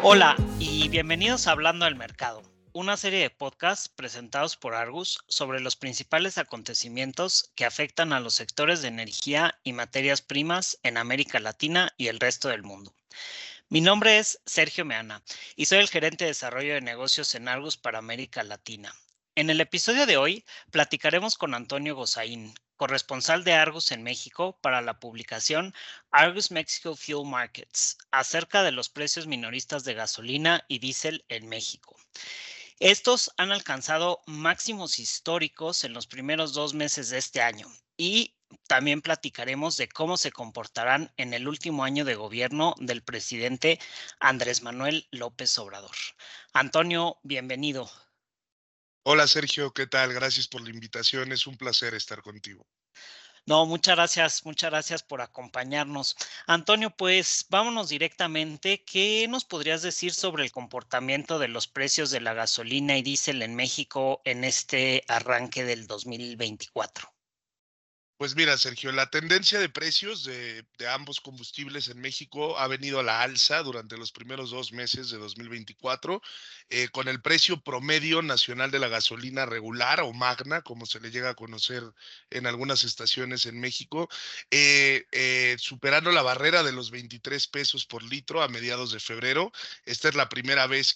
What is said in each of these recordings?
Hola y bienvenidos a Hablando del Mercado, una serie de podcasts presentados por Argus sobre los principales acontecimientos que afectan a los sectores de energía y materias primas en América Latina y el resto del mundo. Mi nombre es Sergio Meana y soy el gerente de desarrollo de negocios en Argus para América Latina. En el episodio de hoy platicaremos con Antonio Gozaín, corresponsal de Argus en México para la publicación Argus Mexico Fuel Markets, acerca de los precios minoristas de gasolina y diésel en México. Estos han alcanzado máximos históricos en los primeros 2 meses de este año y también platicaremos de cómo se comportarán en el último año de gobierno del presidente Andrés Manuel López Obrador. Antonio, bienvenido. Hola Sergio, ¿qué tal? Gracias por la invitación, es un placer estar contigo. No, muchas gracias por acompañarnos. Antonio, pues vámonos directamente. ¿Qué nos podrías decir sobre el comportamiento de los precios de la gasolina y diésel en México en este arranque del 2024? Pues mira, Sergio, la tendencia de precios de ambos combustibles en México ha venido a la alza durante los primeros 2 meses de 2024, con el precio promedio nacional de la gasolina regular o magna, como se le llega a conocer en algunas estaciones en México, superando la barrera de los 23 pesos por litro a mediados de febrero. Esta es la primera vez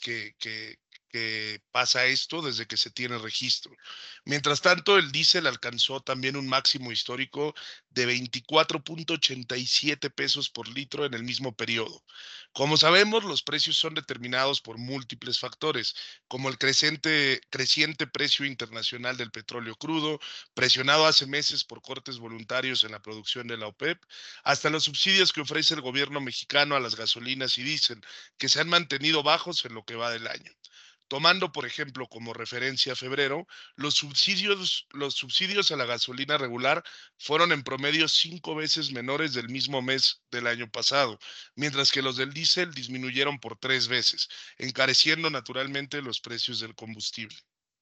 que pasa esto desde que se tiene registro. Mientras tanto, el diésel alcanzó también un máximo histórico de 24.87 pesos por litro en el mismo periodo. Como sabemos, los precios son determinados por múltiples factores, como el creciente precio internacional del petróleo crudo, presionado hace meses por cortes voluntarios en la producción de la OPEP, hasta los subsidios que ofrece el gobierno mexicano a las gasolinas y diésel, que se han mantenido bajos en lo que va del año. Tomando, por ejemplo, como referencia febrero, los subsidios a la gasolina regular fueron en promedio 5 veces menores del mismo mes del año pasado, mientras que los del diésel disminuyeron por 3 veces, encareciendo naturalmente los precios del combustible.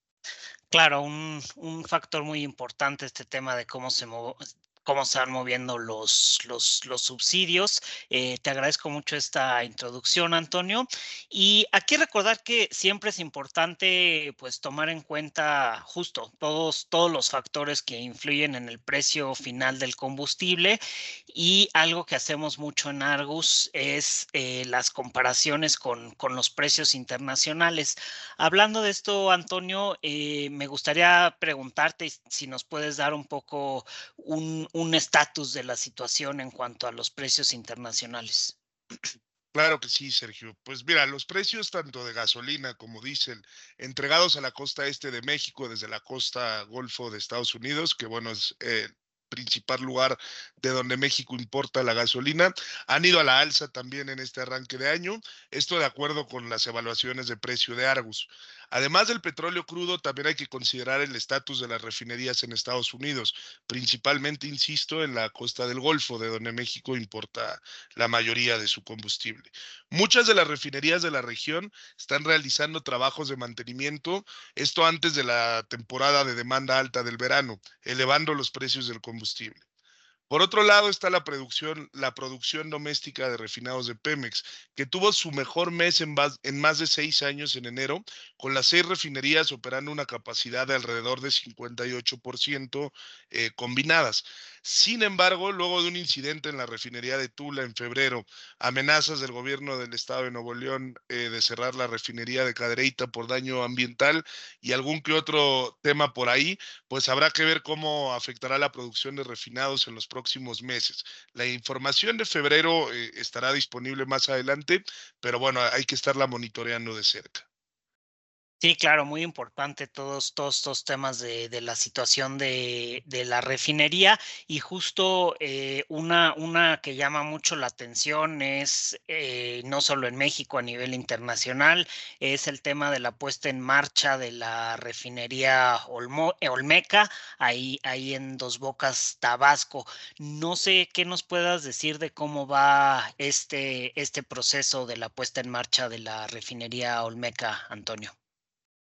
Claro, un factor muy importante este tema de cómo se van moviendo los subsidios. Te agradezco mucho esta introducción, Antonio. Y aquí recordar que siempre es importante, pues, tomar en cuenta justo todos los factores que influyen en el precio final del combustible. Y algo que hacemos mucho en Argus es las comparaciones con los precios internacionales. Hablando de esto, Antonio, me gustaría preguntarte si nos puedes dar un poco un estatus de la situación en cuanto a los precios internacionales. Claro que sí, Sergio. Pues mira, los precios tanto de gasolina como diésel entregados a la costa este de México desde la costa Golfo de Estados Unidos, que bueno, es el principal lugar de donde México importa la gasolina, han ido a la alza también en este arranque de año, esto de acuerdo con las evaluaciones de precio de Argus. Además del petróleo crudo, también hay que considerar el estatus de las refinerías en Estados Unidos, principalmente, insisto, en la costa del Golfo, de donde México importa la mayoría de su combustible. Muchas de las refinerías de la región están realizando trabajos de mantenimiento, esto antes de la temporada de demanda alta del verano, elevando los precios del combustible. Por otro lado está la producción doméstica de refinados de Pemex, que tuvo su mejor mes en más de 6 años en enero, con las 6 refinerías operando una capacidad de alrededor de 58% combinadas. Sin embargo, luego de un incidente en la refinería de Tula en febrero, amenazas del gobierno del estado de Nuevo León de cerrar la refinería de Cadereyta por daño ambiental y algún que otro tema por ahí, pues habrá que ver cómo afectará la producción de refinados en los próximos meses. La información de febrero estará disponible más adelante, pero bueno, hay que estarla monitoreando de cerca. Sí, claro, muy importante todos estos temas de la situación de la refinería y justo una que llama mucho la atención es no solo en México, a nivel internacional, es el tema de la puesta en marcha de la refinería Olmeca, ahí en Dos Bocas, Tabasco. No sé qué nos puedas decir de cómo va este proceso de la puesta en marcha de la refinería Olmeca, Antonio.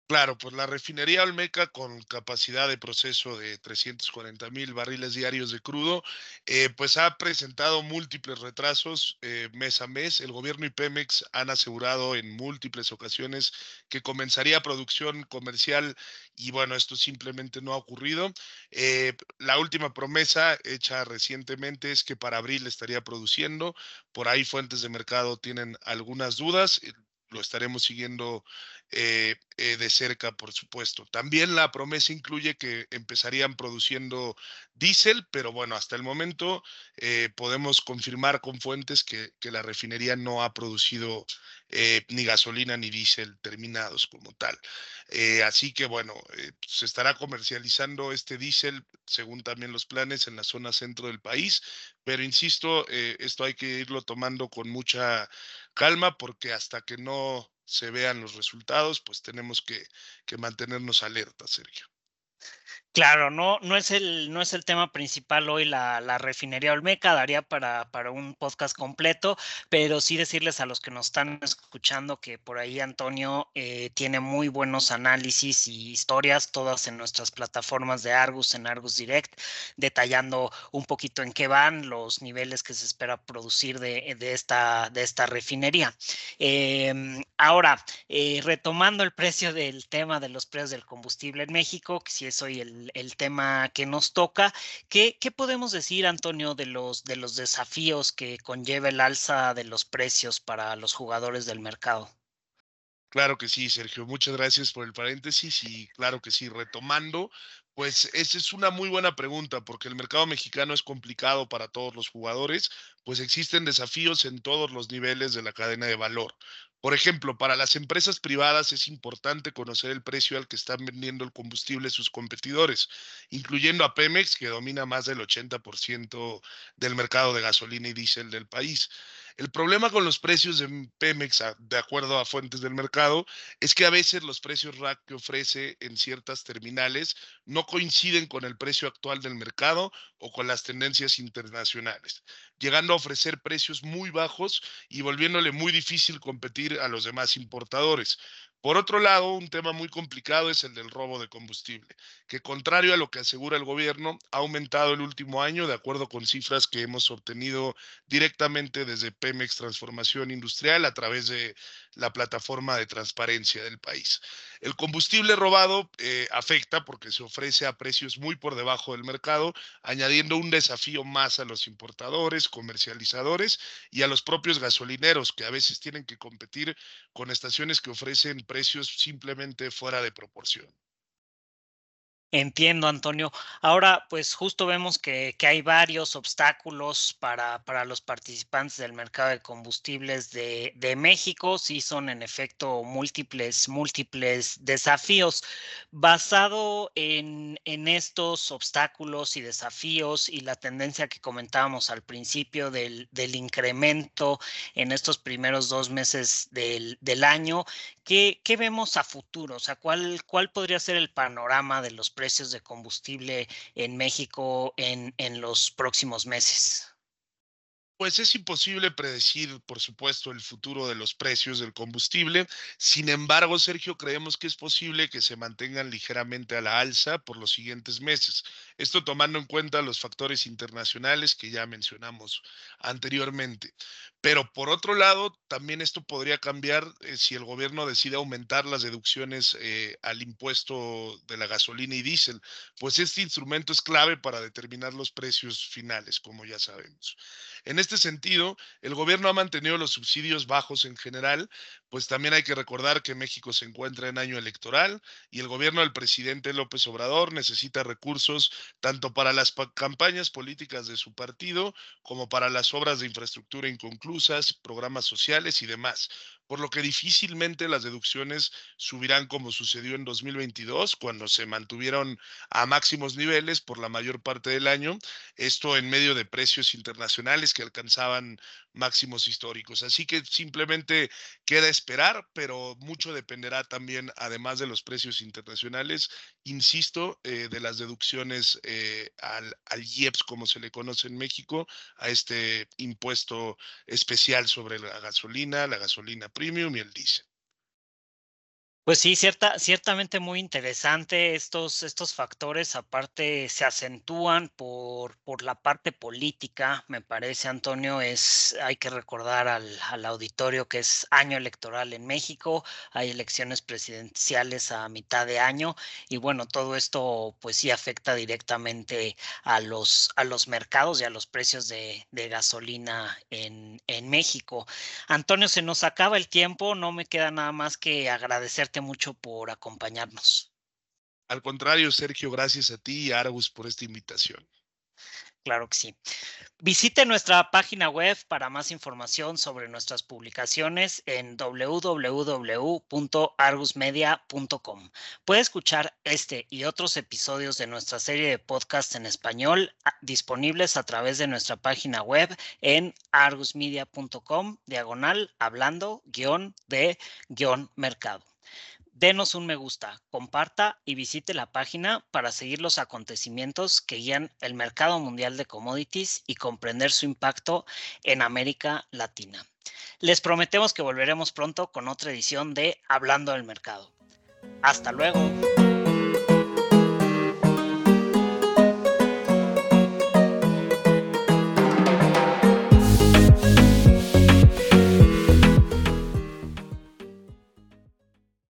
Claro, pues la refinería Olmeca, con capacidad de proceso de 340,000 barriles diarios de crudo, pues ha presentado múltiples retrasos mes a mes. El gobierno y Pemex han asegurado en múltiples ocasiones que comenzaría producción comercial y bueno, esto simplemente no ha ocurrido. La última promesa hecha recientemente es que para abril estaría produciendo. Por ahí fuentes de mercado tienen algunas dudas. Lo estaremos siguiendo de cerca, por supuesto. También la promesa incluye que empezarían produciendo diésel, pero bueno, hasta el momento podemos confirmar con fuentes que la refinería no ha producido ni gasolina ni diésel terminados como tal. Así que bueno, se estará comercializando este diésel según también los planes en la zona centro del país, pero insisto, esto hay que irlo tomando con mucha calma porque hasta que no se vean los resultados, pues tenemos que mantenernos alerta, Sergio. Claro, no es el tema principal hoy la refinería Olmeca, daría para un podcast completo, pero sí decirles a los que nos están escuchando que por ahí Antonio tiene muy buenos análisis y historias, todas en nuestras plataformas de Argus, en Argus Direct, detallando un poquito en qué van, los niveles que se espera producir de esta refinería. Ahora, retomando el precio del tema de los precios del combustible en México, que sí es hoy el tema que nos toca, ¿qué podemos decir, Antonio, de los desafíos que conlleva el alza de los precios para los jugadores del mercado? Claro que sí, Sergio. Muchas gracias por el paréntesis y claro que sí, retomando, pues esa es una muy buena pregunta porque el mercado mexicano es complicado para todos los jugadores, pues existen desafíos en todos los niveles de la cadena de valor. Por ejemplo, para las empresas privadas es importante conocer el precio al que están vendiendo el combustible sus competidores, incluyendo a Pemex, que domina más del 80% del mercado de gasolina y diésel del país. El problema con los precios de Pemex, de acuerdo a fuentes del mercado, es que a veces los precios rack que ofrece en ciertas terminales no coinciden con el precio actual del mercado o con las tendencias internacionales, llegando a ofrecer precios muy bajos y volviéndole muy difícil competir a los demás importadores. Por otro lado, un tema muy complicado es el del robo de combustible, que contrario a lo que asegura el gobierno, ha aumentado el último año, de acuerdo con cifras que hemos obtenido directamente desde Pemex Transformación Industrial a través de la plataforma de transparencia del país. El combustible robado afecta porque se ofrece a precios muy por debajo del mercado, añadiendo un desafío más a los importadores, comercializadores y a los propios gasolineros que a veces tienen que competir con estaciones que ofrecen precios simplemente fuera de proporción. Entiendo, Antonio. Ahora, pues justo vemos que hay varios obstáculos para los participantes del mercado de combustibles de México. Sí, son en efecto múltiples desafíos. Basado en estos obstáculos y desafíos y la tendencia que comentábamos al principio del incremento en estos primeros 2 meses del año, ¿qué vemos a futuro? O sea, ¿cuál podría ser el panorama de los precios de combustible en México en los próximos meses? Pues es imposible predecir, por supuesto, el futuro de los precios del combustible. Sin embargo, Sergio, creemos que es posible que se mantengan ligeramente a la alza por los siguientes meses. Esto tomando en cuenta los factores internacionales que ya mencionamos anteriormente. Pero por otro lado, también esto podría cambiar si el gobierno decide aumentar las deducciones al impuesto de la gasolina y diésel, pues este instrumento es clave para determinar los precios finales, como ya sabemos. En este sentido, el gobierno ha mantenido los subsidios bajos en general, pues también hay que recordar que México se encuentra en año electoral y el gobierno del presidente López Obrador necesita recursos tanto para las campañas políticas de su partido como para las obras de infraestructura inconclusas, programas sociales y demás, por lo que difícilmente las deducciones subirán como sucedió en 2022, cuando se mantuvieron a máximos niveles por la mayor parte del año, esto en medio de precios internacionales que alcanzaban máximos históricos. Así que simplemente queda esperar, pero mucho dependerá también, además de los precios internacionales, insisto, de las deducciones al IEPS, como se le conoce en México, a este impuesto especial sobre la gasolina premium y el diésel. Pues sí, ciertamente muy interesante. Estos factores aparte se acentúan por la parte política, me parece, Antonio. Hay que recordar al auditorio que es año electoral en México, hay elecciones presidenciales a mitad de año y bueno, todo esto pues sí afecta directamente a los mercados y a los precios de gasolina en México. Antonio, se nos acaba el tiempo, no me queda nada más que agradecerte mucho por acompañarnos. Al contrario, Sergio, gracias a ti y a Argus por esta invitación. Claro que sí. Visite nuestra página web para más información sobre nuestras publicaciones en www.argusmedia.com. Puede escuchar este y otros episodios de nuestra serie de podcast en español disponibles a través de nuestra página web en argusmedia.com/hablando-de-mercado. Denos un me gusta, comparta y visite la página para seguir los acontecimientos que guían el mercado mundial de commodities y comprender su impacto en América Latina. Les prometemos que volveremos pronto con otra edición de Hablando del Mercado. Hasta luego.